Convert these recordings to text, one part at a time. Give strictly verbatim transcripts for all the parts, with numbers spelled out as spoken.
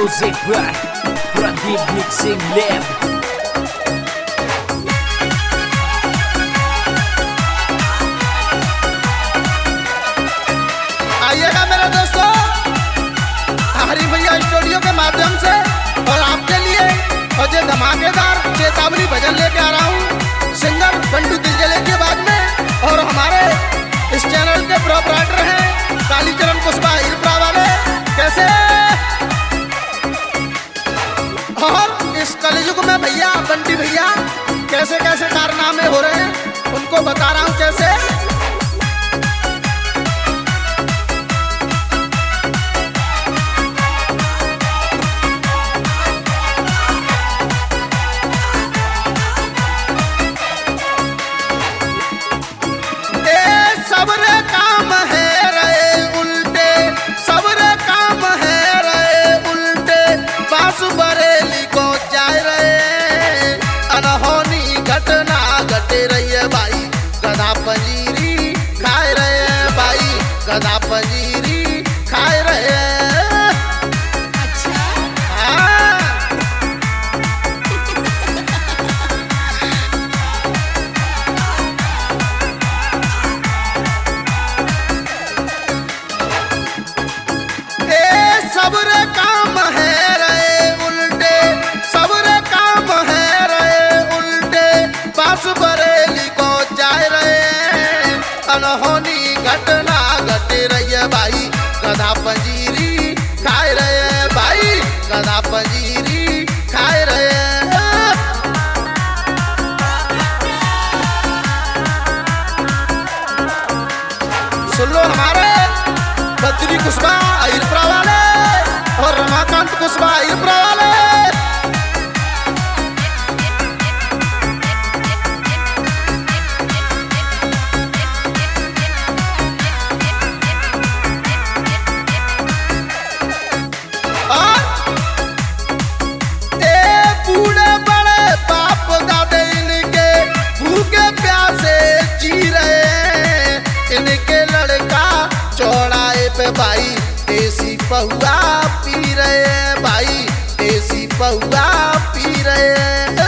Music by Pradeep Mixing Lab. आइएगा मेरे दोस्तों हरी भैया स्टूडियो के माध्यम से और आपके लिए और जो धमाकेदार चेतावनी भजन लेके आ रहा हूँ सिंगर बंटू दिलजले की आवाज में। और हमारे इस चैनल के प्रोपराइटर हैं कालीचरण कुशवाहा इरपरा वाले। कैसे और इस कलयुग में भैया बंटी भैया कैसे कैसे कारनामे हो रहे हैं उनको बता रहा हूँ कैसे। सबरे काम है रहे उल्टे सबरे काम है रहे उल्टे बास बरेली को जाए रहे अनहोनी घटना घटे रही है भाई गधा पंजीरी खाए रहे भाई गधा पंजीरी खाए रहे। अच्छा हाँ सबरे काम है रहे उल्टे सबरे काम है रहे उल्टे बास बरेली को जाए रहे अनहोनी घटना घटे रही है भाई गधा पंजीरी खाए रहे भाई गधा पंजीरी खाए रहे। सुन लो हमारे बद्री कुशवाहा इरपरा वाले और रमाकांत कुशवाहा इरपरा वाले। और ए बूढ़े बड़े बाप दादे इनके भूखे प्यासे जी रहे हैं इनके लड़का चौड़ाए पे भाई देसी पहुआ पी रहे हैं भाई देसी पहुआ पी रहे हैं।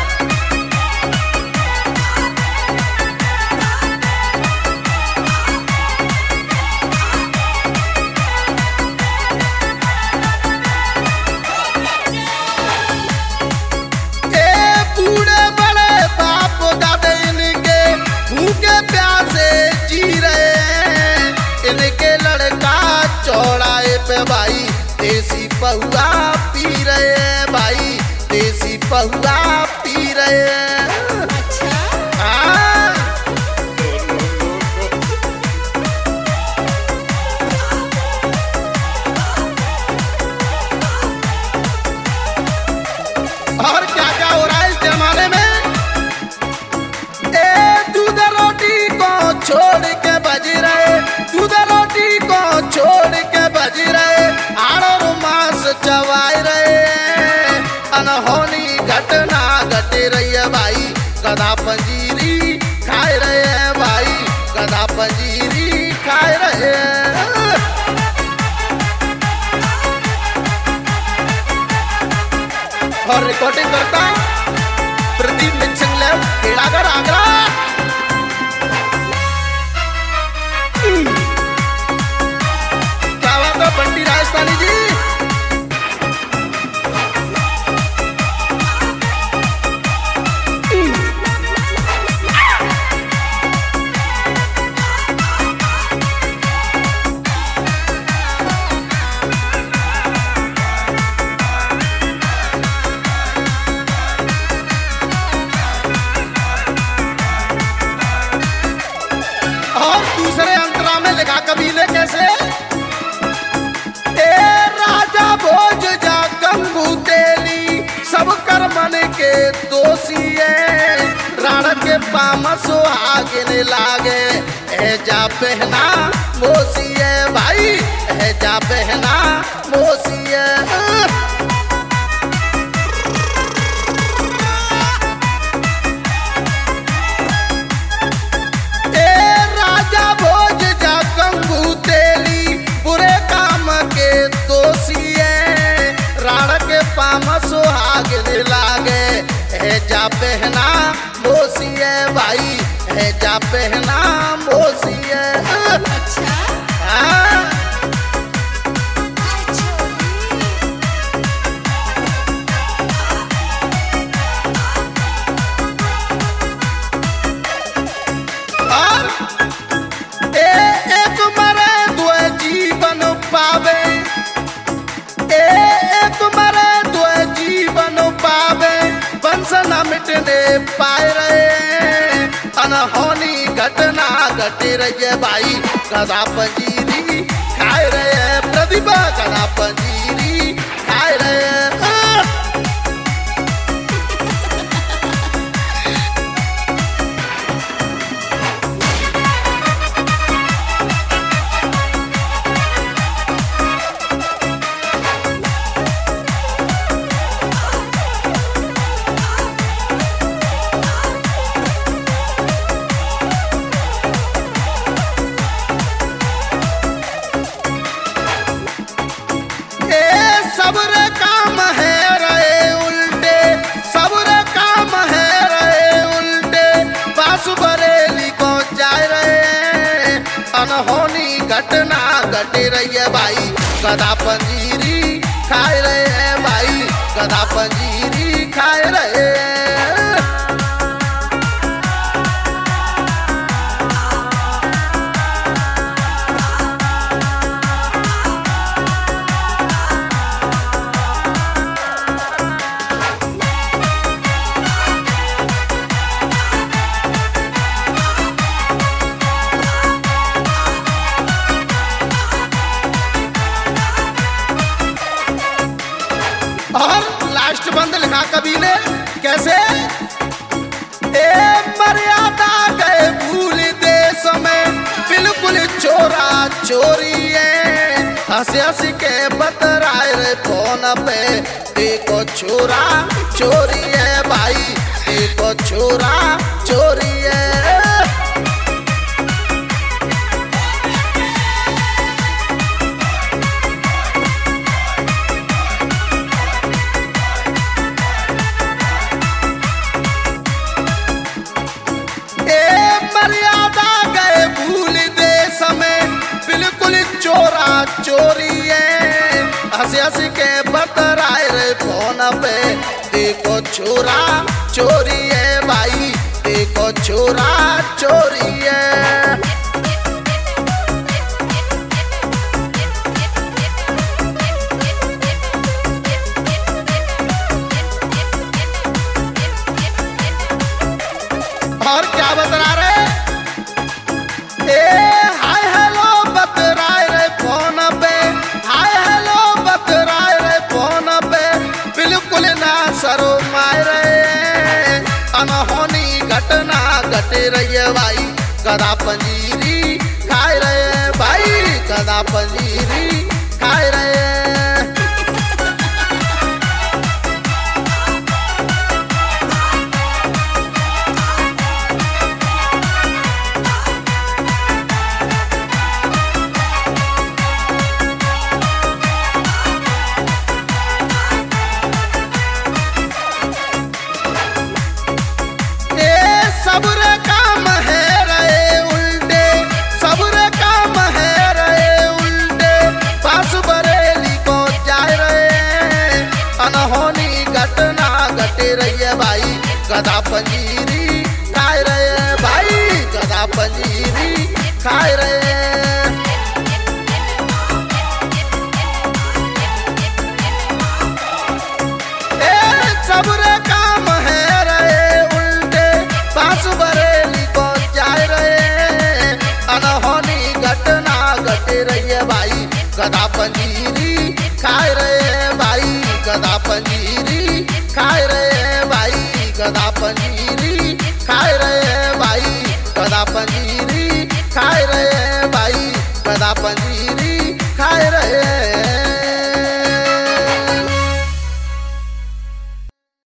ए बूढ़े बड़े बाप दादे इनके भूखे प्यासे जी रहे हैं इनके लड़का चौड़ाए पे भाई देसी पहुआ पी रहे हैं भाई देसी पहुआ पी रहे हैं। अच्छा हाँ और क्या क्या हो रहा है इस जमाने में। ए दूध रोटी को छोड़ के बज रहे दूध रोटी को छोड़ के बज रहे आड़ो मांस चबाए रहे अनहोनी घटना घटे रही है भाई गधा पंजीरी खाए रहे हैं भाई गधा पंजीरी खाए रहे हैं। और रिकॉर्डिंग करता प्रदीप मिक्सिंग लैब खेड़ागर आगरा। क्या बात है बंटी राजस्थानी जी। और दूसरे अंतरा में लिखा कबीले कैसे। ए राजा भोज जा गंगू तेली सब कर्मन के दोषी है रण के पाम सुहागिन लागे ए जा पहना मोसी है भाई ए जा पहना मोसी है। भोज जा गंगू तेली बुरे काम के दोषी है सुहावन लागे है जा पहना मोसिए भाई है जा पहना मोसिए। हाँ पावे ए एक मरे दो जीवन पावे वंश न मिटने पाए रहे अनहोनी घटना घट रही है भाई गदा पंजीरी खाए रहे प्रतिभा गदा पंजीरी खाए रहे। सबरे काम है रहे उल्टे सबरे काम है रहे उल्टे बास बरेली को जाए रहे अनहोनी घटना घट रही है भाई गदा पंजीरी खाए रहे हैं भाई गदा पंजीरी खाए रहे हैं। और लास्ट बंद लिखा कवि ने कैसे ए मर्यादा गए भूल देश में बिल्कुल चोरा चोरी है हंस हंस के बतराए रे फोन पे देखो छोरा चोरी है भाई देखो छोरा चोरी है। मर्यादा गए भूल देश में बिल्कुल चोरा चोरी है हंस हंस के बतराए रे फोन पे देखो छोरा चोरी है भाई देखो छोरा चोरी है। और क्या बता रहे ए हाय हेलो बतराए रे फोन पे हाय हेलो बतराए रे फोन पे बिल्कुल ना शर्माए रे अनहोनी घटना घट रही है भाई गदा पंजीरी खाए रहे भाई गदा पंजीरी खाए रहे। सबरे काम है रहे उल्टे सबरे काम है रहे उल्टे पास बरेली को जाए रहे अनहोनी घटना घट रही है भाई गदा पंजीरी खाए रहे भाई गदा पंजीरी खाए रहे। सबरे काम है रहे उल्टे पास बरेली को जाए रहे अनहोनी घटना घट रही है भाई गदा पंजीरी खाए रहे भाई गदा पंजीरी खाए रहे भाई गदा पंजीरी खाए रहे भाई गदा पंजीरी खाए रहे भाई गदा पंजीरी